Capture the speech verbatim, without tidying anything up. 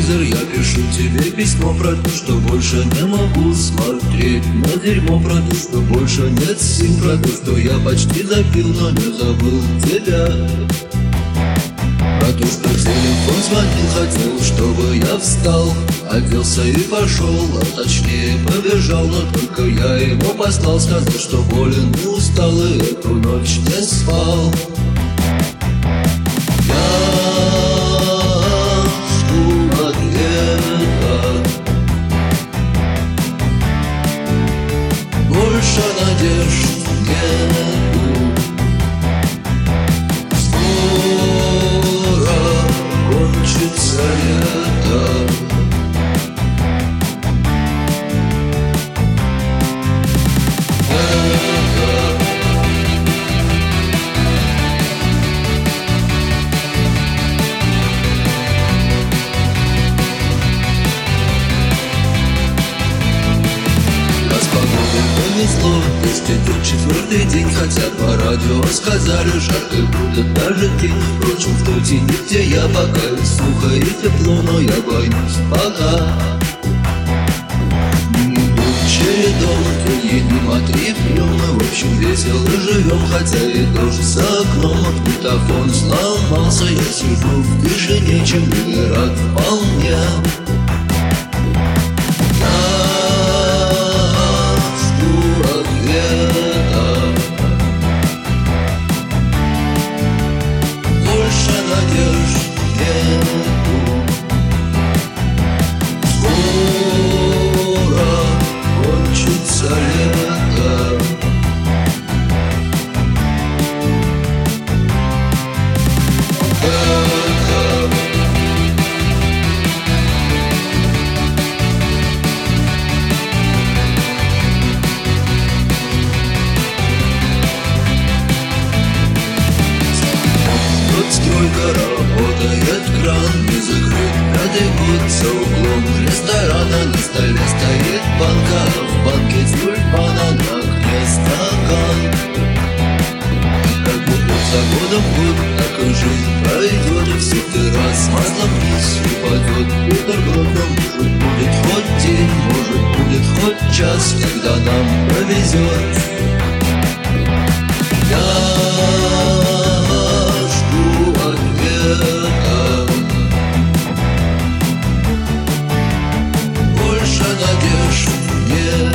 телевизор, я пишу тебе письмо про то, что больше не могу смотреть на дерьмо, про то, что больше нет сил, про то, что я почти запил, но не забыл тебя. Про то, что телефон звонил, хотел, чтобы я встал, оделся и пошел, а точнее побежал. Но только я ему послал, сказал, что болен и устал, и эту ночь не спал. Больше надежд нету. Скоро кончится лето. Повезло, дождь идет четвертый день, хотя по радио сказали, жарко будет даже день. Впрочем, в той тени, где я, пока и сухо, и тепло, но я боюсь пока. Будь чередом, то едем, а три пьем, мы в общем весело живем, хотя и дождь за окном. Магнитофон сломался, я сижу в тишине, чем не рад вполне. Стройка работает, кран не закрыт, пятый год за углом ресторана. На столе стоит банка, а в банке тюльпана, на окне стакан. Как будто за годом год, так и жизнь пройдет, и в сотый раз маслом вниз упадет. Бутербродом может будет хоть день, может будет хоть час, когда нам повезет. Я больше надежд нет.